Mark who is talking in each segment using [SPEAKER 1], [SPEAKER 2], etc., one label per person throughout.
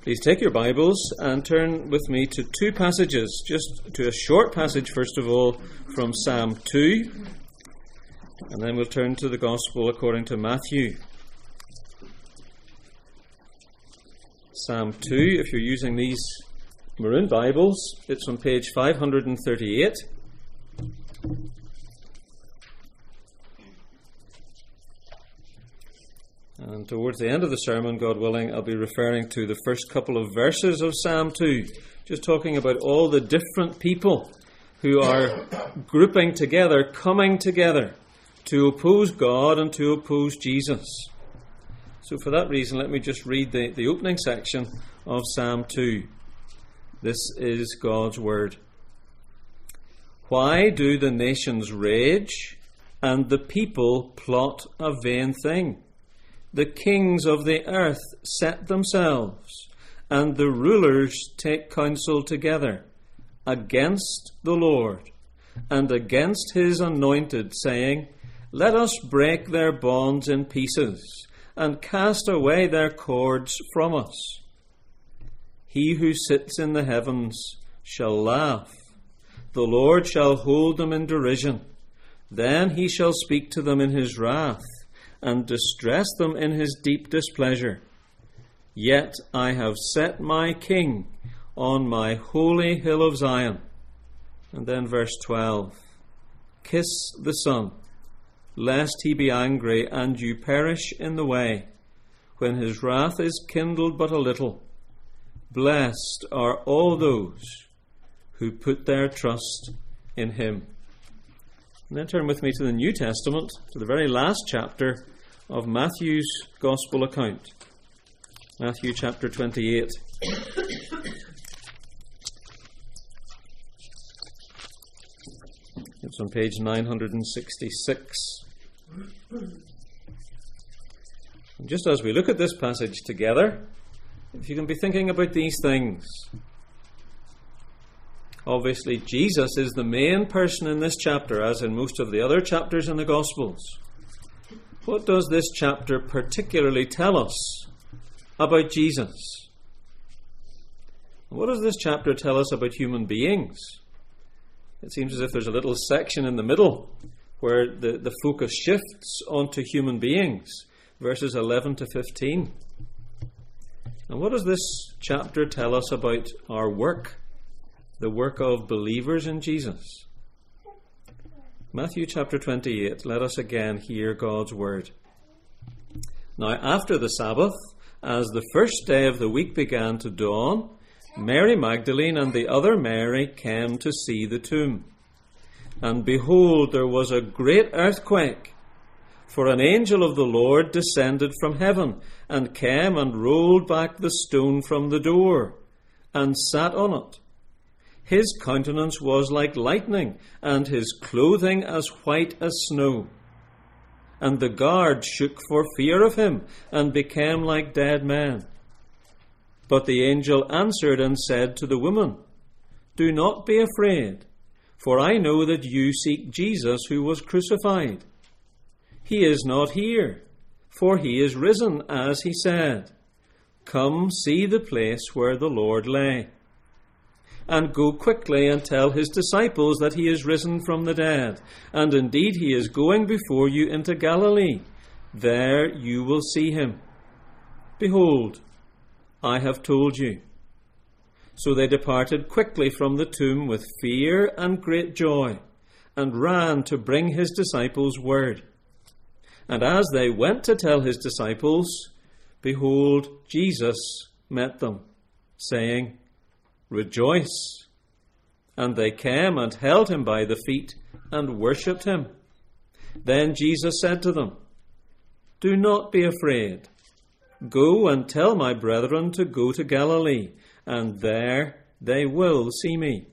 [SPEAKER 1] Please take your Bibles and turn with me to two passages, just to a short passage first of all from Psalm 2, and then we'll turn to the Gospel according to Matthew. Psalm 2, if you're using these maroon Bibles, it's on page 538. And towards the end of the sermon, God willing, I'll be referring to the first couple of verses of Psalm 2, just talking about all the different people who are grouping together, coming together to oppose God and to oppose Jesus. So for that reason, let me just read the opening section of Psalm 2. This is God's word. Why do the nations rage and the people plot a vain thing? The kings of the earth set themselves, and the rulers take counsel together against the Lord and against his anointed, saying, Let us break their bonds in pieces and cast away their cords from us. He who sits in the heavens shall laugh. The Lord shall hold them in derision. Then he shall speak to them in his wrath and distress them in his deep displeasure. Yet I have set my king on my holy hill of Zion. And then verse 12. Kiss the Son, lest he be angry and you perish in the way, when his wrath is kindled but a little. Blessed are all those who put their trust in him. And then turn with me to the New Testament, to the very last chapter of Matthew's Gospel account. Matthew chapter 28. It's on page 966. And just as we look at this passage together, if you can be thinking about these things. Obviously, Jesus is the main person in this chapter, as in most of the other chapters in the Gospels. What does this chapter particularly tell us about Jesus? What does this chapter tell us about human beings? It seems as if there's a little section in the middle where the focus shifts onto human beings, verses 11 to 15. And what does this chapter tell us about our work? The work of believers in Jesus. Matthew chapter 28, let us again hear God's word. Now after the Sabbath, as the first day of the week began to dawn, Mary Magdalene and the other Mary came to see the tomb. And behold, there was a great earthquake, for an angel of the Lord descended from heaven, and came and rolled back the stone from the door, and sat on it. His countenance was like lightning, and his clothing as white as snow. And the guard shook for fear of him, and became like dead men. But the angel answered and said to the woman, Do not be afraid, for I know that you seek Jesus who was crucified. He is not here, for he is risen, as he said. Come, see the place where the Lord lay. And go quickly and tell his disciples that he is risen from the dead. And indeed he is going before you into Galilee. There you will see him. Behold, I have told you. So they departed quickly from the tomb with fear and great joy, and ran to bring his disciples word. And as they went to tell his disciples, behold, Jesus met them, saying, Rejoice. And they came and held him by the feet and worshipped him. Then Jesus said to them, Do not be afraid. Go and tell my brethren to go to Galilee, and there they will see me.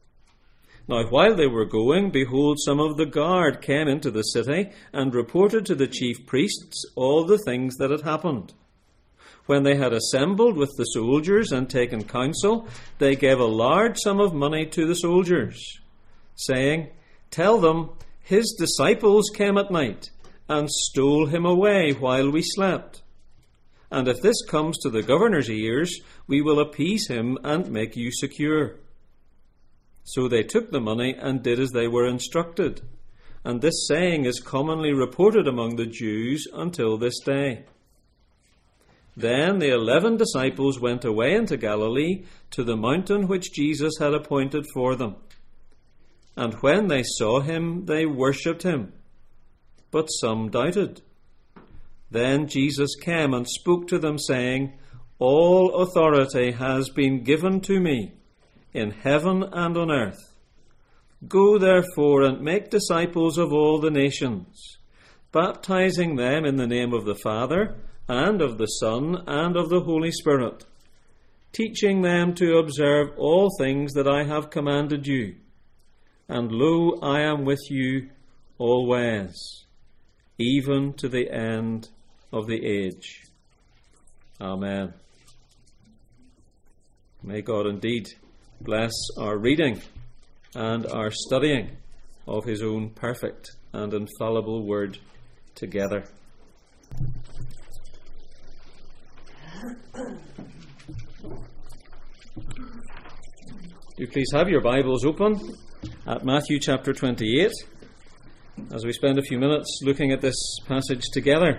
[SPEAKER 1] Now while they were going, behold, some of the guard came into the city and reported to the chief priests all the things that had happened. When they had assembled with the soldiers and taken counsel, they gave a large sum of money to the soldiers, saying, Tell them, his disciples came at night and stole him away while we slept. and if this comes to the governor's ears, we will appease him and make you secure." So they took the money and did as they were instructed. And this saying is commonly reported among the Jews until this day. Then the 11 disciples went away into Galilee to the mountain which Jesus had appointed for them. And when they saw him, they worshipped him. But some doubted. Then Jesus came and spoke to them, saying, "All authority has been given to me in heaven and on earth. Go therefore and make disciples of all the nations, baptizing them in the name of the Father, and of the Son, and of the Holy Spirit, teaching them to observe all things that I have commanded you. And lo, I am with you always, even to the end of the age." Amen. May God indeed bless our reading and our studying of his own perfect and infallible word together. Do please have your Bibles open at Matthew chapter 28 as we spend a few minutes looking at this passage together.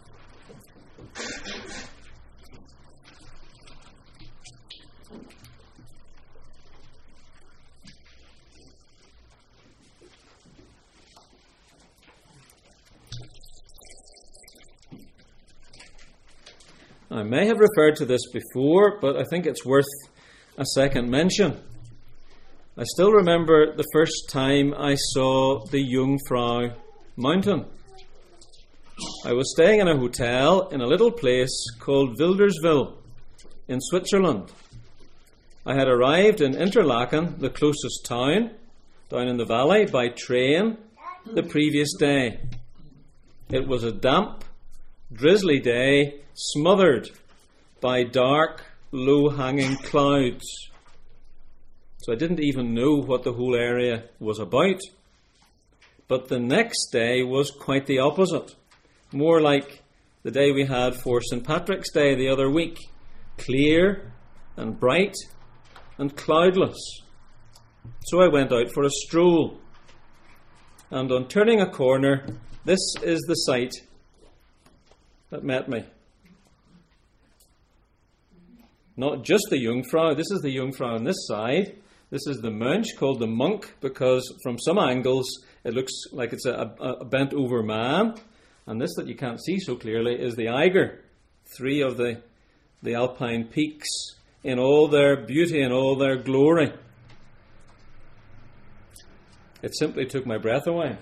[SPEAKER 1] I may have referred to this before, but I think it's worth a second mention. I still remember the first time I saw the Jungfrau Mountain. I was staying in a hotel in a little place called Wilderswil in Switzerland. I had arrived in Interlaken, the closest town, down in the valley, by train the previous day. It was a damp, drizzly day, smothered by dark, low-hanging clouds. So I didn't even know what the whole area was about. But the next day was quite the opposite. More like the day we had for St. Patrick's Day the other week. Clear and bright and cloudless. So I went out for a stroll. And on turning a corner, this is the sight that met me. Not just the Jungfrau, this is the Jungfrau on this side. This is the Mönch, called the monk, because from some angles it looks like it's a bent over man. And this that you can't see so clearly is the Eiger, three of the Alpine peaks in all their beauty and all their glory. It simply took my breath away.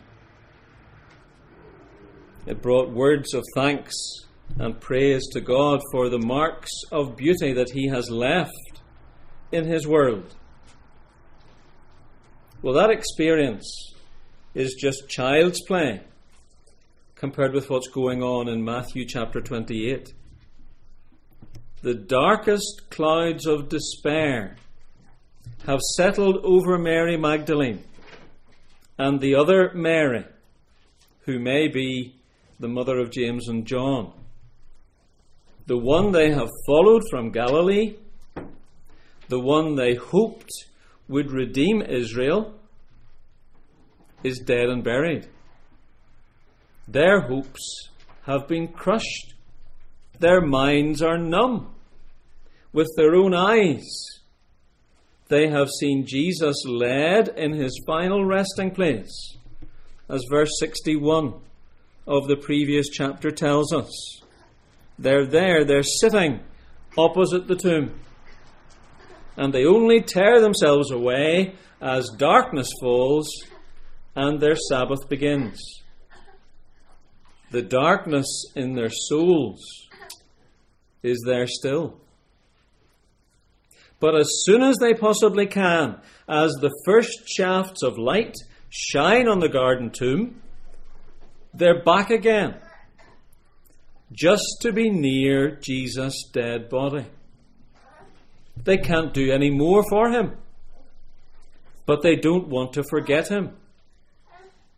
[SPEAKER 1] It brought words of thanks and praise to God for the marks of beauty that he has left in his world. Well, that experience is just child's play compared with what's going on in Matthew chapter 28. The darkest clouds of despair have settled over Mary Magdalene and the other Mary, who may be the mother of James and John. The one they have followed from Galilee, the one they hoped would redeem Israel, is dead and buried. Their hopes have been crushed. Their minds are numb. With their own eyes, they have seen Jesus led in his final resting place, as verse 61 of the previous chapter tells us. They're there, they're sitting opposite the tomb. And they only tear themselves away as darkness falls and their Sabbath begins. The darkness in their souls is there still. But as soon as they possibly can, as the first shafts of light shine on the garden tomb, they're back again, just to be near Jesus' dead body. They can't do any more for him, but they don't want to forget him.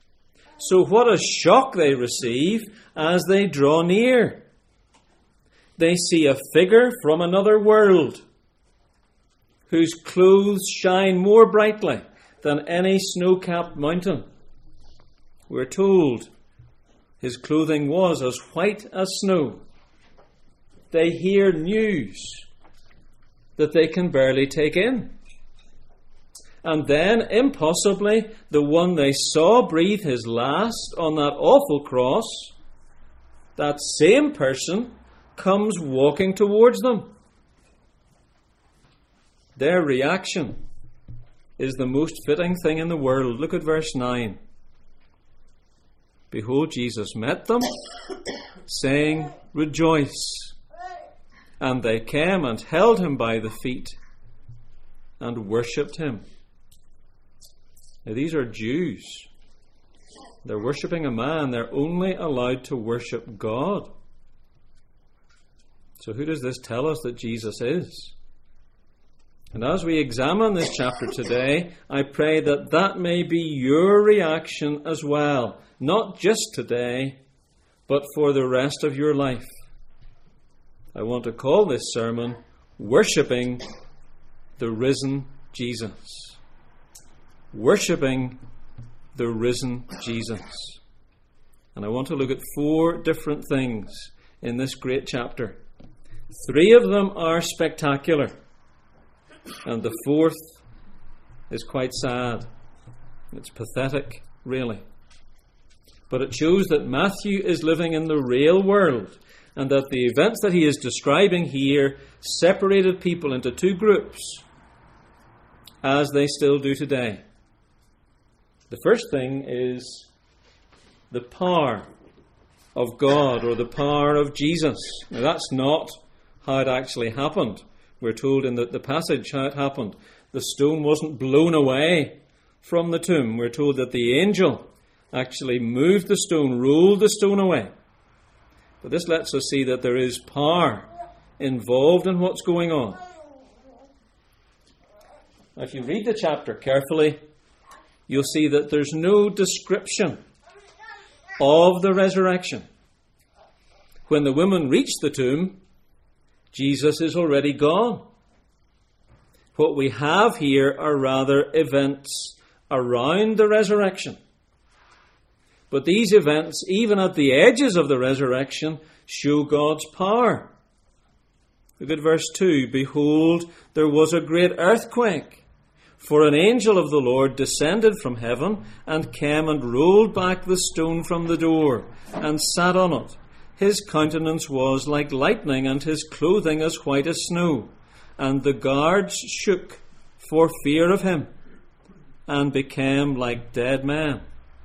[SPEAKER 1] So what a shock they receive as they draw near. they see a figure from another world, whose clothes shine more brightly than any snow-capped mountain. We're told his clothing was as white as snow. They hear news that they can barely take in. And then, impossibly, the one they saw breathe his last on that awful cross, that same person comes walking towards them. Their reaction is the most fitting thing in the world. Look at verse 9. Behold, Jesus met them, saying, Rejoice. And they came and held him by the feet and worshipped him. Now, these are Jews. They're worshipping a man. They're only allowed to worship God. So who does this tell us that Jesus is? And as we examine this chapter today, I pray that that may be your reaction as well. Not just today, but for the rest of your life. I want to call this sermon, Worshipping the Risen Jesus. Worshipping the Risen Jesus. And I want to look at 4 different things in this great chapter. 3 of them are spectacular. And the 4th is quite sad. It's pathetic, really. But it shows that Matthew is living in the real world, and that the events that he is describing here separated people into 2 groups, as they still do today. The first thing is the power of God, or the power of Jesus. Now, that's not how it actually happened. We're told in the passage how it happened. The stone wasn't blown away from the tomb. We're told that the angel actually moved the stone, rolled the stone away. But this lets us see that there is power involved in what's going on. Now, if you read the chapter carefully, you'll see that there's no description of the resurrection. When the women reach the tomb, Jesus is already gone. What we have here are rather events around the resurrection. But these events, even at the edges of the resurrection, show God's power. Look at verse 2. Behold, there was a great earthquake, for an angel of the Lord descended from heaven and came and rolled back the stone from the door and sat on it. His countenance was like lightning, and his clothing as white as snow. And the guards shook for fear of him, and became like dead men.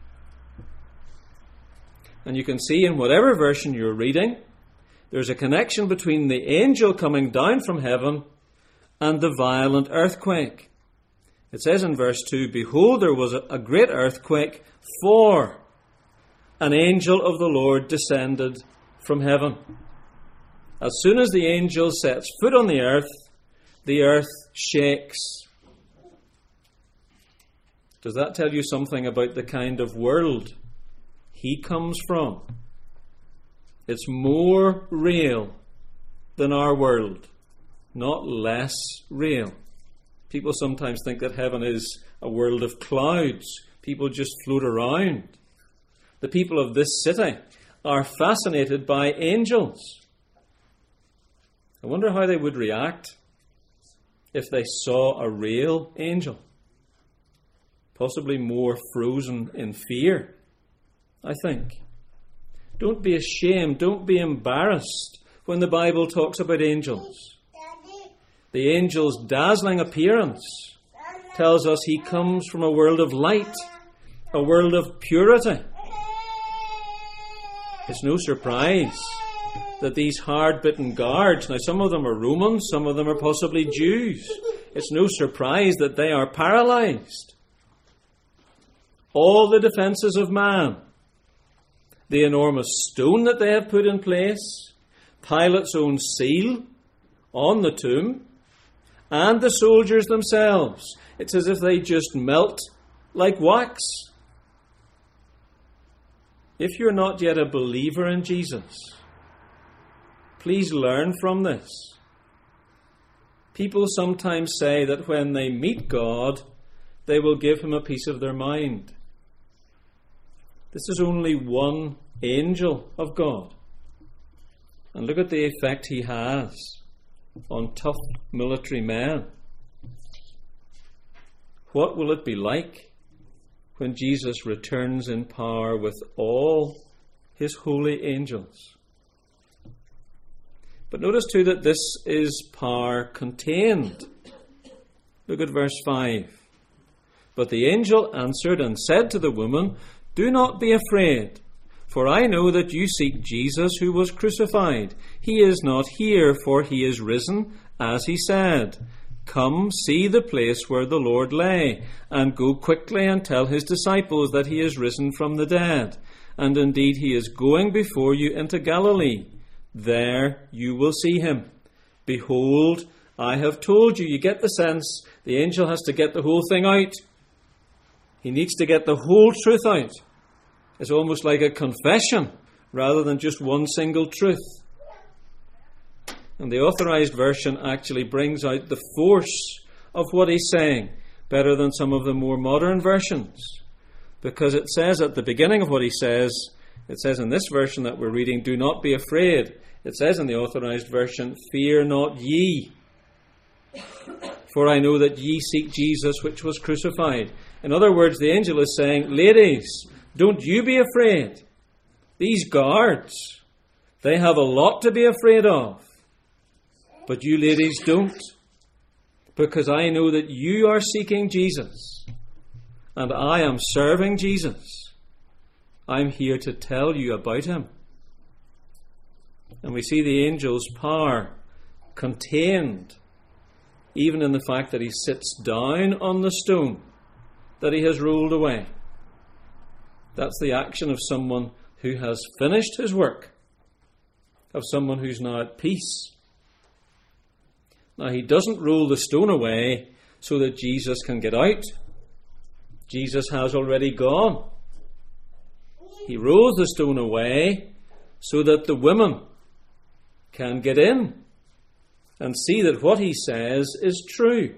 [SPEAKER 1] And you can see in whatever version you're reading, there's a connection between the angel coming down from heaven and the violent earthquake. It says in verse 2, Behold, there was a great earthquake, for an angel of the Lord descended from heaven. As soon as the angel sets foot on the earth shakes. Does that tell you something about the kind of world he comes from? It's more real than our world, not less real. People sometimes think that heaven is a world of clouds. People just float around. The people of this city are fascinated by angels. I wonder how they would react if they saw a real angel. Possibly more frozen in fear, I think. Don't be ashamed, don't be embarrassed when the Bible talks about angels. The angel's dazzling appearance tells us he comes from a world of light, a world of purity. It's no surprise that these hard-bitten guards, now some of them are Romans, some of them are possibly Jews. It's no surprise that they are paralyzed. All the defences of man, the enormous stone that they have put in place, Pilate's own seal on the tomb, and the soldiers themselves. It's as if they just melt like wax. If you're not yet a believer in Jesus, Please learn from this. People sometimes say that when they meet God, they will give him a piece of their mind. This is only one angel of God. And look at the effect he has on tough military men. What will it be like when Jesus returns in power with all his holy angels? But notice too that this is power contained. Look at verse 5. But the angel answered and said to the woman, "Do not be afraid, for I know that you seek Jesus who was crucified. He is not here, for he is risen, as he said. Come, see the place where the Lord lay, and go quickly and tell his disciples that he is risen from the dead. And indeed he is going before you into Galilee. There you will see him. Behold, I have told you." You get the sense the angel has to get the whole thing out. He needs to get the whole truth out. It's almost like a confession rather than just one single truth. And the Authorized Version actually brings out the force of what he's saying better than some of the more modern versions. Because it says at the beginning of what he says, it says in this version that we're reading, "Do not be afraid." It says in the Authorized Version, "Fear not ye, for I know that ye seek Jesus which was crucified." In other words, the angel is saying, ladies, don't you be afraid. These guards, they have a lot to be afraid of. But you ladies don't, because I know that you are seeking Jesus, and I am serving Jesus. I'm here to tell you about him. And we see the angel's power contained even in the fact that he sits down on the stone that he has rolled away. That's the action of someone who has finished his work, of someone who's now at peace. Now, he doesn't roll the stone away so that Jesus can get out. Jesus has already gone. He rolls the stone away so that the women can get in and see that what he says is true.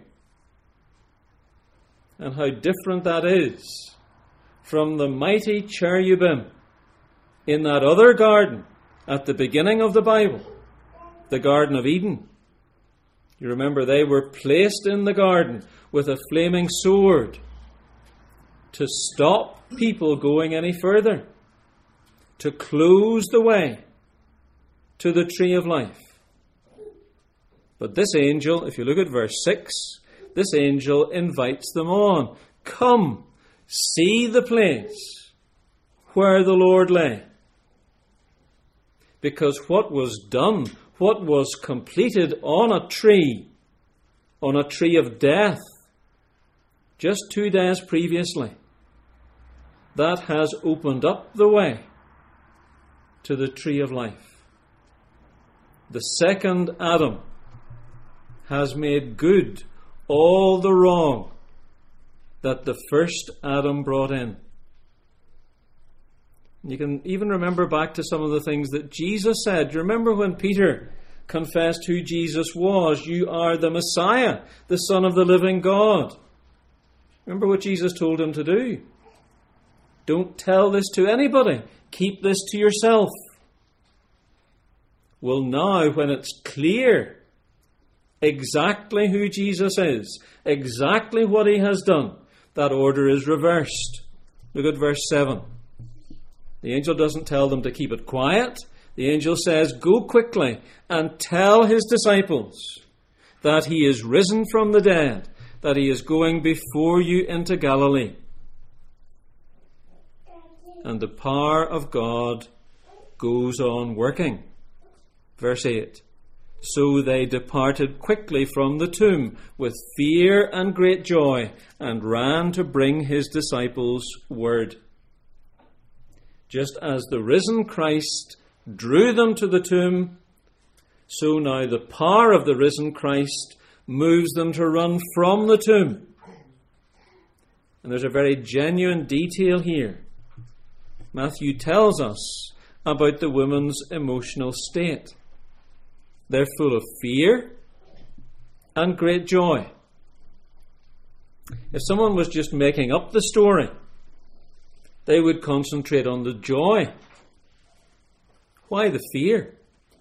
[SPEAKER 1] And how different that is from the mighty cherubim in that other garden at the beginning of the Bible, the Garden of Eden. You remember they were placed in the garden with a flaming sword to stop people going any further, to close the way to the tree of life. But this angel, if you look at verse 6, this angel invites them on. Come, see the place where the Lord lay. Because what was done, what was completed on a tree of death, just 2 days previously, that has opened up the way to the tree of life. The second Adam has made good all the wrong that the first Adam brought in. You can even remember back to some of the things that Jesus said. You remember when Peter confessed who Jesus was? You are the Messiah, the Son of the living God. Remember what Jesus told him to do? Don't tell this to anybody. Keep this to yourself. Well, now when it's clear exactly who Jesus is, exactly what he has done, that order is reversed. Look at verse 7. The angel doesn't tell them to keep it quiet. The angel says, go quickly and tell his disciples that he is risen from the dead, that he is going before you into Galilee. And the power of God goes on working. Verse 8. So they departed quickly from the tomb with fear and great joy, and ran to bring his disciples word. Just as the risen Christ drew them to the tomb, so now the power of the risen Christ moves them to run from the tomb. And there's a very genuine detail here. Matthew tells us about the woman's emotional state. They're full of fear and great joy. If someone was just making up the story, they would concentrate on the joy. Why the fear?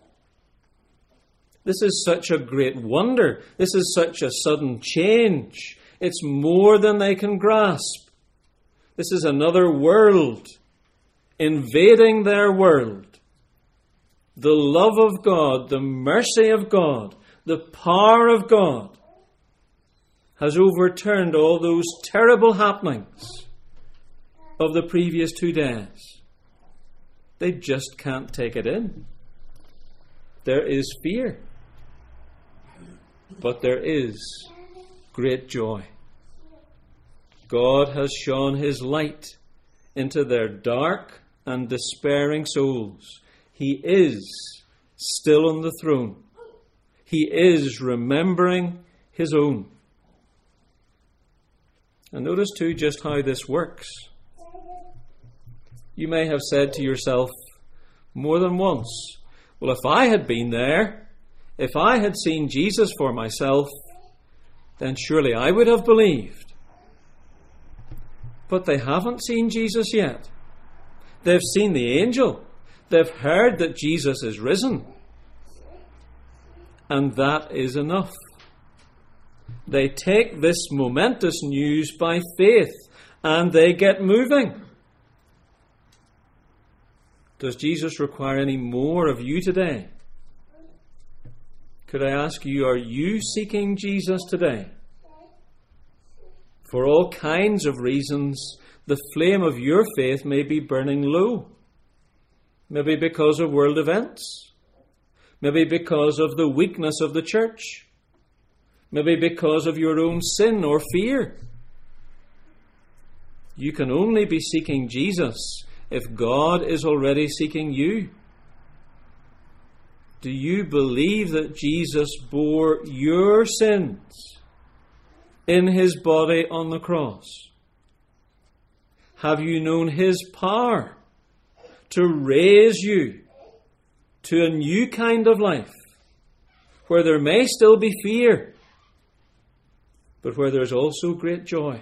[SPEAKER 1] This is such a great wonder. This is such a sudden change. It's more than they can grasp. This is another world invading their world. The love of God, the mercy of God, the power of God has overturned all those terrible happenings of the previous 2 days. They just can't take it in. There is fear, but there is great joy. God has shone his light into their dark and despairing souls. He is still on the throne. He is remembering his own. And notice too just how this works. You may have said to yourself more than once, well, if I had been there, if I had seen Jesus for myself, then surely I would have believed. But they haven't seen Jesus yet. They've seen the angel. They've heard that Jesus is risen. And that is enough. They take this momentous news by faith and they get moving. Does Jesus require any more of you today? Could I ask you, are you seeking Jesus today? For all kinds of reasons, the flame of your faith may be burning low. Maybe because of world events. Maybe because of the weakness of the church. Maybe because of your own sin or fear. You can only be seeking Jesus if God is already seeking you. Do you believe that Jesus bore your sins in his body on the cross? Have you known his power to raise you to a new kind of life where there may still be fear, but where there is also great joy?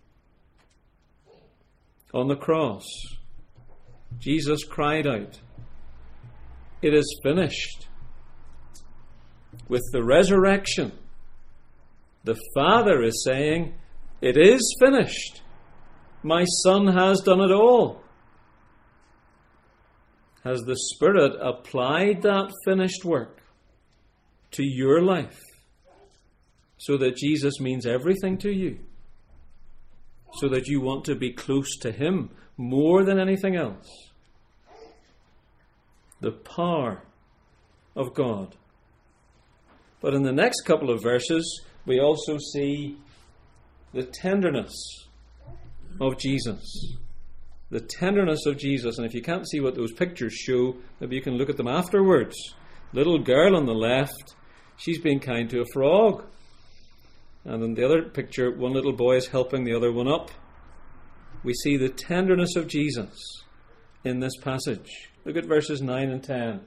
[SPEAKER 1] On the cross, Jesus cried out, "It is finished." With the resurrection, the Father is saying, "It is finished. My Son has done it all." Has the Spirit applied that finished work to your life so that Jesus means everything to you? So that you want to be close to him more than anything else? The power of God. But in the next couple of verses, we also see the tenderness of Jesus. The tenderness of Jesus. And if you can't see what those pictures show, maybe you can look at them afterwards. Little girl on the left, she's being kind to a frog. And in the other picture, one little boy is helping the other one up. We see the tenderness of Jesus in this passage. Look at verses 9 and 10.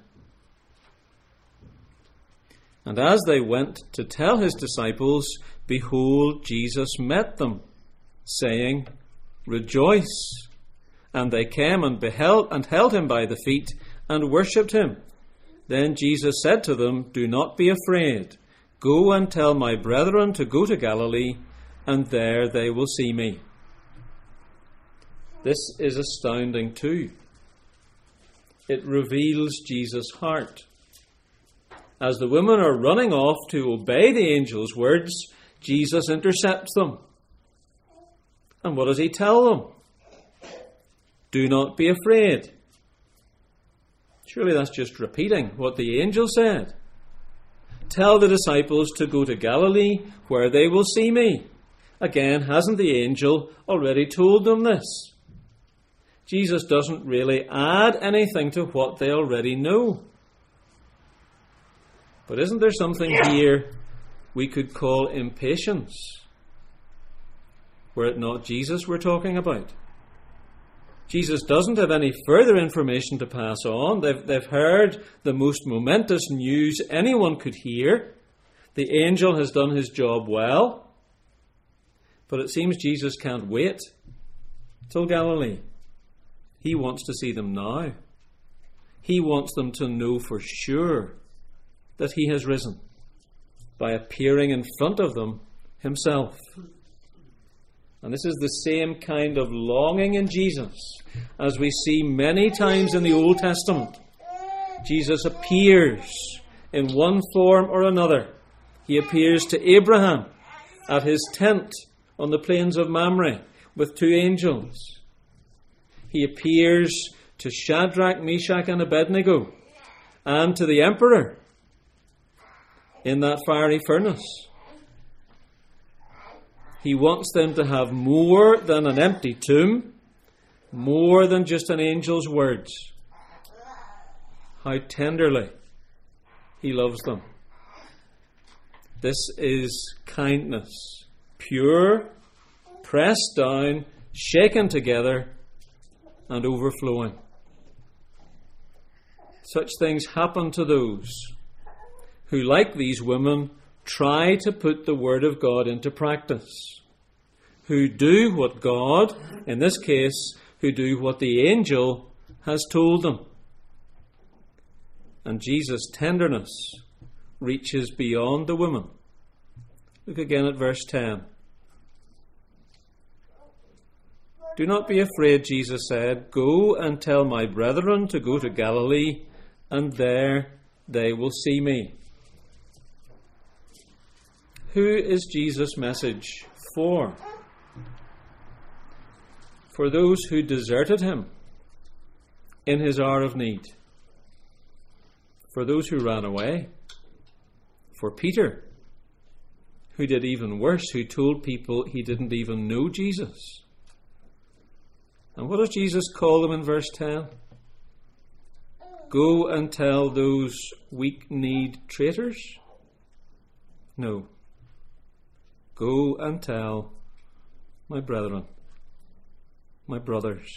[SPEAKER 1] And as they went to tell his disciples, behold, Jesus met them, saying, "Rejoice." And they came and held him by the feet and worshipped him. Then Jesus said to them, "Do not be afraid. Go and tell my brethren to go to Galilee, and there they will see me." This is astounding too. It reveals Jesus' heart. As the women are running off to obey the angel's words, Jesus intercepts them. And what does he tell them? Do not be afraid. Surely that's just repeating what the angel said. Tell the disciples to go to Galilee, where they will see me. Again, hasn't the angel already told them this? Jesus doesn't really add anything to what they already know. But isn't there something here we could call impatience? Were it not Jesus we're talking about? Jesus doesn't have any further information to pass on. They've heard the most momentous news anyone could hear. The angel has done his job well. But it seems Jesus can't wait till Galilee. He wants to see them now. He wants them to know for sure that he has risen by appearing in front of them himself. And this is the same kind of longing in Jesus as we see many times in the Old Testament. Jesus appears in one form or another. He appears to Abraham at his tent on the plains of Mamre with two angels. He appears to Shadrach, Meshach, and Abednego and to the emperor in that fiery furnace. He wants them to have more than an empty tomb, more than just an angel's words. How tenderly he loves them. This is kindness, pure, pressed down, shaken together, and overflowing. Such things happen to those who, like these women, try to put the Word of God into practice, who do what God, in this case, who do what the angel has told them. And Jesus' tenderness reaches beyond the women. Look again at verse 10. Do not be afraid, Jesus said. Go and tell my brethren to go to Galilee, and there they will see me. Who is Jesus' message for? For those who deserted him in his hour of need. For those who ran away. For Peter, who did even worse, who told people he didn't even know Jesus. And what does Jesus call them in verse 10? Go and tell those weak-kneed traitors? No. Go and tell my brethren, my brothers.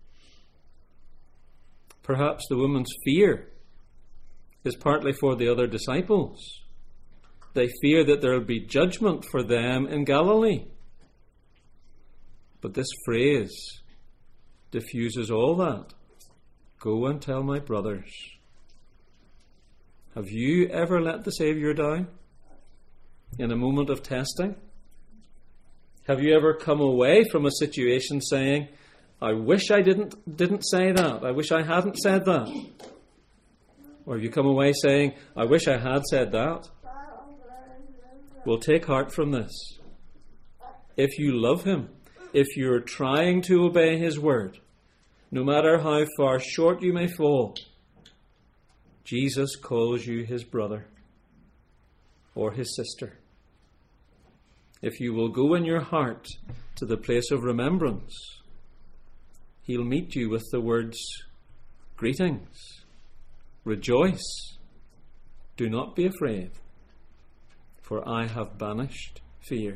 [SPEAKER 1] Perhaps the woman's fear is partly for the other disciples. They fear that there will be judgment for them in Galilee. But this phrase diffuses all that. Go and tell my brothers. Have you ever let the Saviour down in a moment of testing? Have you ever come away from a situation saying, I wish I didn't say that. I wish I hadn't said that. Or have you come away saying, I wish I had said that? Well, take heart from this. If you love him, if you're trying to obey his word, no matter how far short you may fall, Jesus calls you his brother or his sister. If you will go in your heart to the place of remembrance, he'll meet you with the words, greetings, rejoice, do not be afraid, for I have banished fear.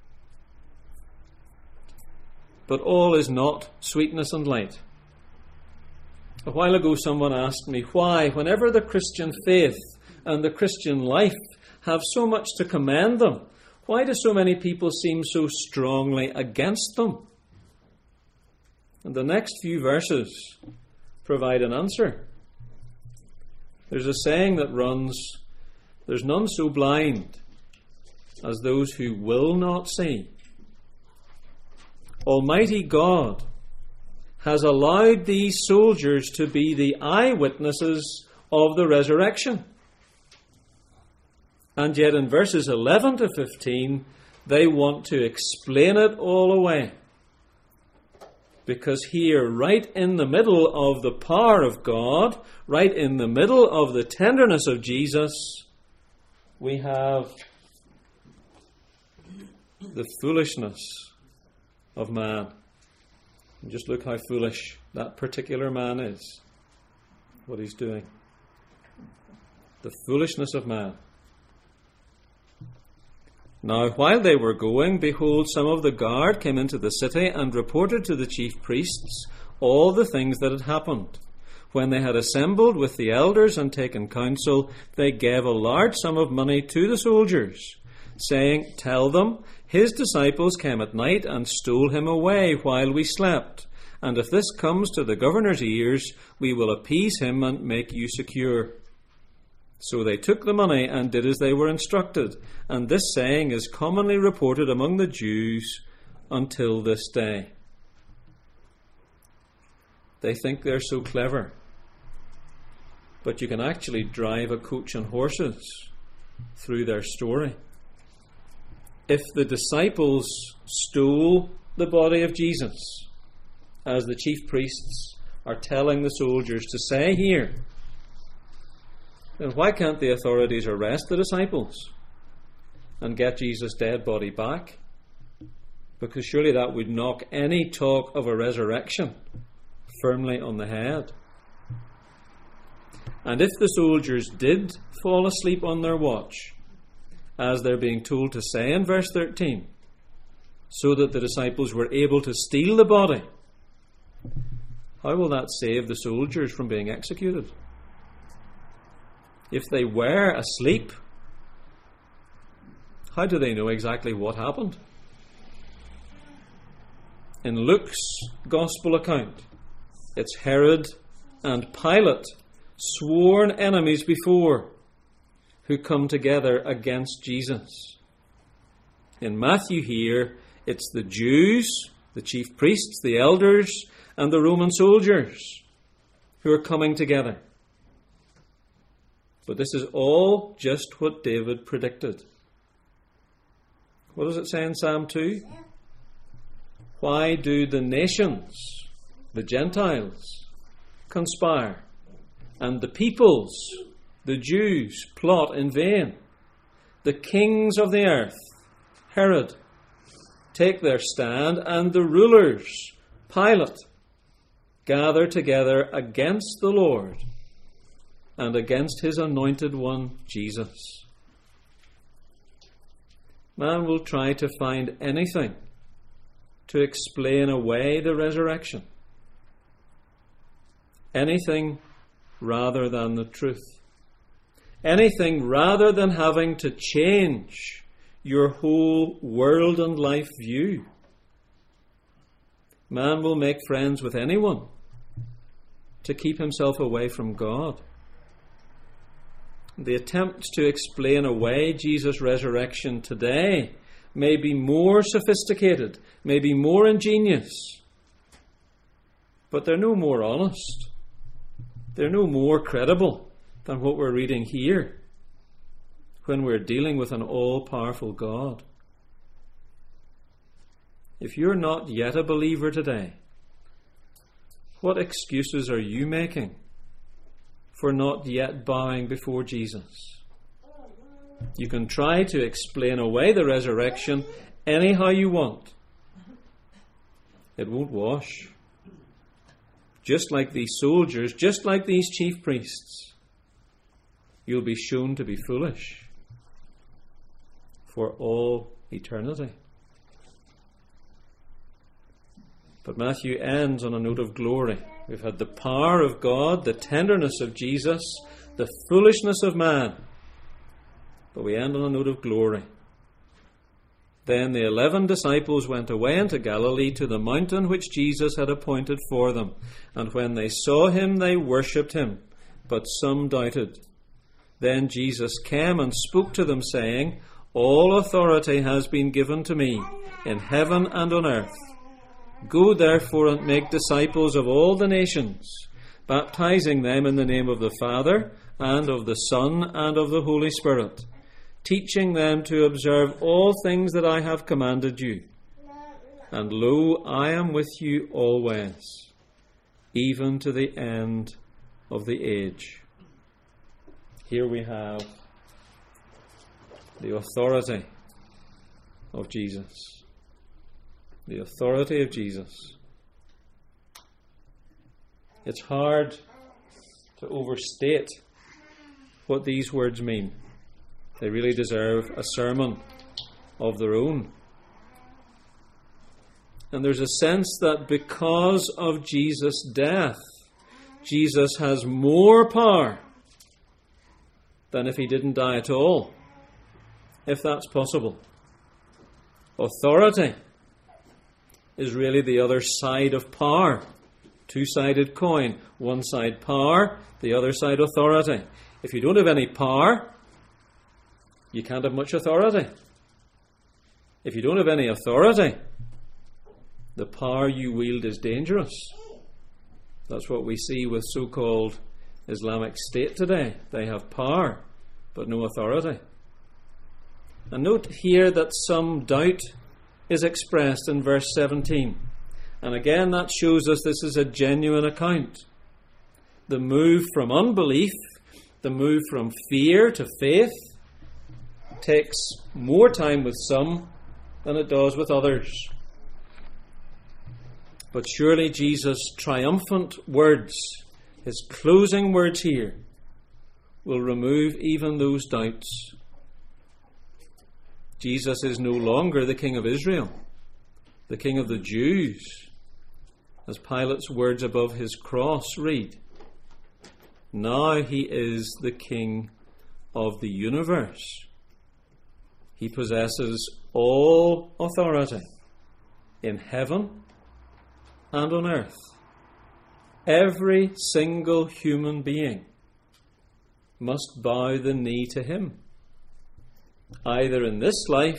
[SPEAKER 1] But all is not sweetness and light. A while ago someone asked me why, whenever the Christian faith and the Christian life have so much to commend them, why do so many people seem so strongly against them? And the next few verses provide an answer. There's a saying that runs, there's none so blind as those who will not see. Almighty God has allowed these soldiers to be the eyewitnesses of the resurrection. And yet in verses 11 to 15, they want to explain it all away. Because here, right in the middle of the power of God, right in the middle of the tenderness of Jesus, we have the foolishness of man. And just look how foolish that particular man is, what he's doing. The foolishness of man. Now, while they were going, behold, some of the guard came into the city and reported to the chief priests all the things that had happened. When they had assembled with the elders and taken counsel, they gave a large sum of money to the soldiers, saying, "Tell them, his disciples came at night and stole him away while we slept. And if this comes to the governor's ears, we will appease him and make you secure." So they took the money and did as they were instructed. And this saying is commonly reported among the Jews until this day. They think they're so clever. But you can actually drive a coach and horses through their story. If the disciples stole the body of Jesus, as the chief priests are telling the soldiers to say here, then why can't the authorities arrest the disciples and get Jesus' dead body back? Because surely that would knock any talk of a resurrection firmly on the head. And if the soldiers did fall asleep on their watch, as they're being told to say in verse 13, so that the disciples were able to steal the body, how will that save the soldiers from being executed? If they were asleep, how do they know exactly what happened? In Luke's Gospel account, it's Herod and Pilate, sworn enemies before, who come together against Jesus. In Matthew here, it's the Jews, the chief priests, the elders, and the Roman soldiers who are coming together. But this is all just what David predicted. What does it say in Psalm 2? Why do the nations, the Gentiles, conspire, and the peoples, the Jews, plot in vain? The kings of the earth, Herod, take their stand, and the rulers, Pilate, gather together against the Lord and against his anointed one, Jesus. Man will try to find anything to explain away the resurrection. Anything rather than the truth. Anything rather than having to change your whole world and life view. Man will make friends with anyone to keep himself away from God. The attempt to explain away Jesus' resurrection today may be more sophisticated, may be more ingenious, but they're no more honest. They're no more credible than what we're reading here when we're dealing with an all-powerful God. If you're not yet a believer today, what excuses are you making for not yet bowing before Jesus? You can try to explain away the resurrection anyhow you want. It won't wash. Just like these soldiers, just like these chief priests, you'll be shown to be foolish for all eternity. But Matthew ends on a note of glory. We've had the power of God, the tenderness of Jesus, the foolishness of man. But we end on a note of glory. Then the 11 disciples went away into Galilee to the mountain which Jesus had appointed for them. And when they saw him, they worshipped him, but some doubted. Then Jesus came and spoke to them, saying, "All authority has been given to me in heaven and on earth. Go therefore and make disciples of all the nations, baptizing them in the name of the Father, and of the Son, and of the Holy Spirit, teaching them to observe all things that I have commanded you. And lo, I am with you always, even to the end of the age." Here we have the authority of Jesus. The authority of Jesus. It's hard to overstate what these words mean. They really deserve a sermon of their own. And there's a sense that because of Jesus' death, Jesus has more power than if he didn't die at all, if that's possible. Authority is really the other side of power. Two-sided coin. One side power, the other side authority. If you don't have any power, you can't have much authority. If you don't have any authority, the power you wield is dangerous. That's what we see with so-called Islamic State today. They have power, but no authority. And note here that some doubt is expressed in verse 17. And again, that shows us this is a genuine account. The move from unbelief, the move from fear to faith, takes more time with some than it does with others. But surely Jesus' triumphant words, his closing words here, will remove even those doubts. Jesus is no longer the King of Israel, the King of the Jews, as Pilate's words above his cross read. Now he is the King of the universe. He possesses all authority in heaven and on earth. Every single human being must bow the knee to him, either in this life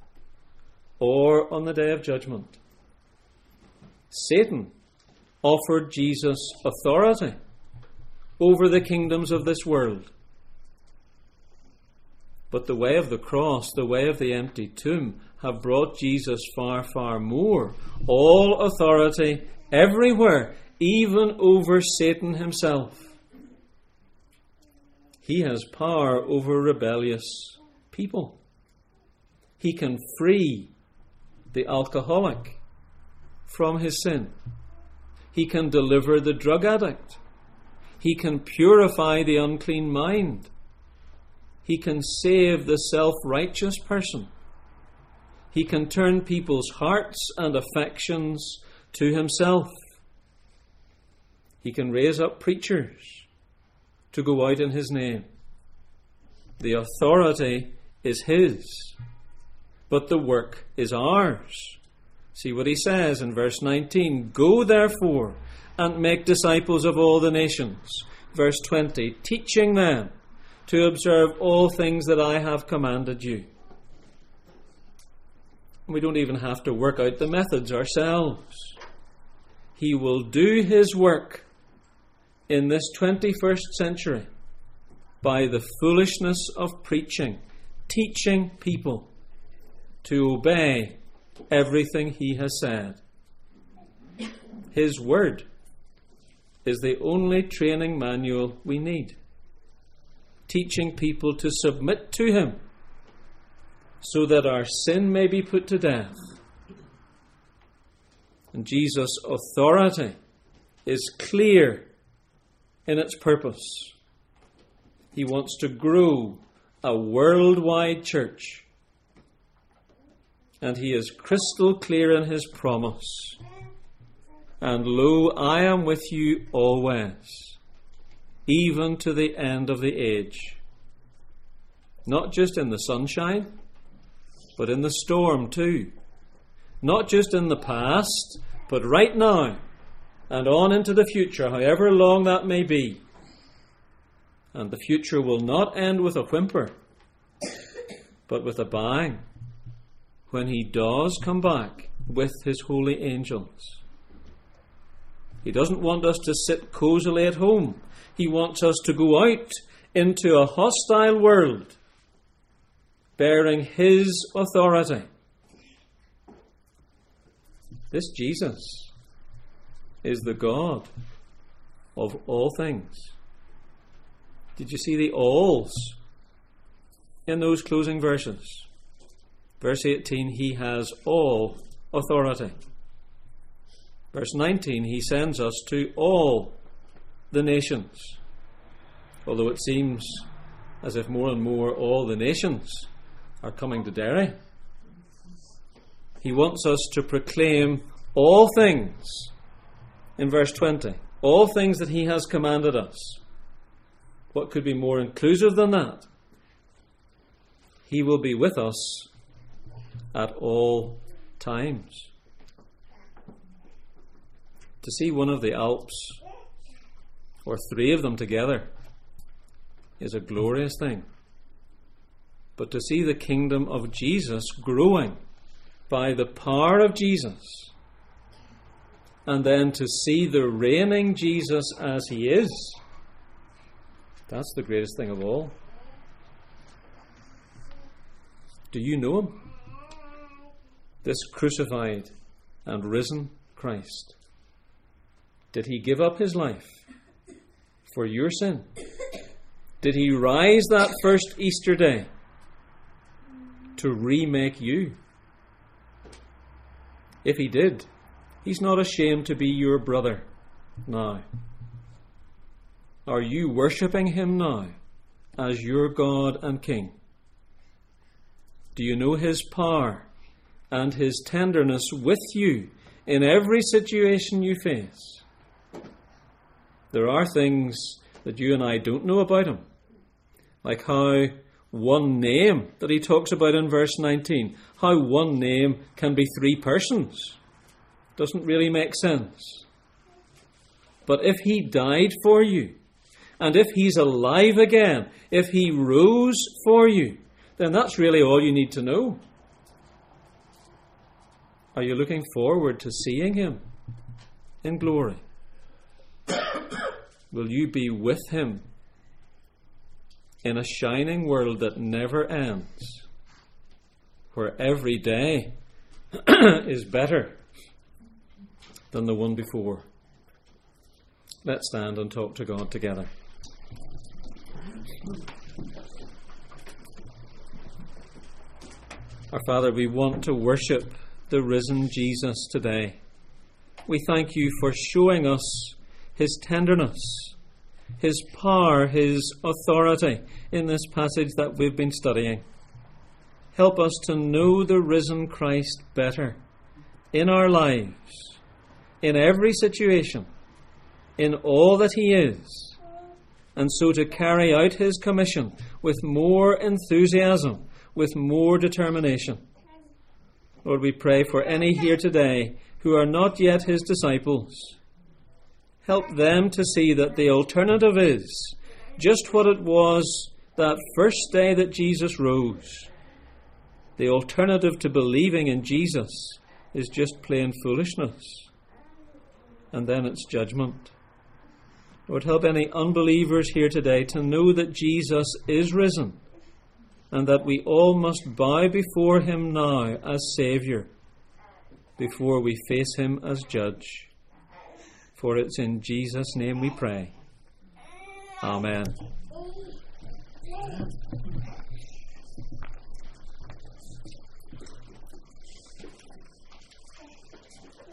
[SPEAKER 1] or on the day of judgment. Satan offered Jesus authority over the kingdoms of this world. But the way of the cross, the way of the empty tomb, have brought Jesus far, far more. All authority everywhere, even over Satan himself. He has power over rebellious people. He can free the alcoholic from his sin. He can deliver the drug addict. He can purify the unclean mind. He can save the self-righteous person. He can turn people's hearts and affections to himself. He can raise up preachers to go out in his name. The authority is his, but the work is ours. See what he says in verse 19. Go therefore and make disciples of all the nations. Verse 20. Teaching them to observe all things that I have commanded you. We don't even have to work out the methods ourselves. He will do his work in this 21st century by the foolishness of preaching, teaching people to obey everything he has said. His word is the only training manual we need, teaching people to submit to him so that our sin may be put to death. And Jesus' authority is clear in its purpose. He wants to grow a worldwide church. And he is crystal clear in his promise. And lo, I am with you always, even to the end of the age. Not just in the sunshine, but in the storm too. Not just in the past, but right now and on into the future, however long that may be. And the future will not end with a whimper, but with a bang, when he does come back with his holy angels. He doesn't want us to sit cosily at home. He wants us to go out into a hostile world, bearing his authority. This Jesus is the God of all things. Did you see the alls in those closing verses? Verse 18, he has all authority. Verse 19, he sends us to all the nations. Although it seems as if more and more all the nations are coming to Derry. He wants us to proclaim all things, in verse 20, all things that he has commanded us. What could be more inclusive than that? He will be with us at all times. To see one of the Alps, or three of them together, is a glorious thing. But to see the kingdom of Jesus growing by the power of Jesus, and then to see the reigning Jesus as he is, that's the greatest thing of all. Do you know him? This crucified and risen Christ. Did he give up his life for your sin? Did he rise that first Easter day to remake you? If he did, he's not ashamed to be your brother now. Are you worshipping him now as your God and King? Do you know his power and his tenderness with you in every situation you face? There are things that you and I don't know about him, like how one name that he talks about in verse 19, how one name can be three persons. Doesn't really make sense. But if he died for you, and if he's alive again, if he rose for you, then that's really all you need to know. Are you looking forward to seeing him in glory? Will you be with him in a shining world that never ends, where every day is better than the one before? Let's stand and talk to God together. Our Father, we want to worship the risen Jesus today. We thank you for showing us his tenderness, his power, his authority in this passage that we've been studying. Help us to know the risen Christ better in our lives, in every situation, in all that he is, and so to carry out his commission with more enthusiasm, with more determination. Lord, we pray for any here today who are not yet his disciples. Help them to see that the alternative is just what it was that first day that Jesus rose. The alternative to believing in Jesus is just plain foolishness. And then it's judgment. Lord, help any unbelievers here today to know that Jesus is risen, and that we all must bow before him now as Saviour, before we face him as Judge. For it's in Jesus' name we pray. Amen.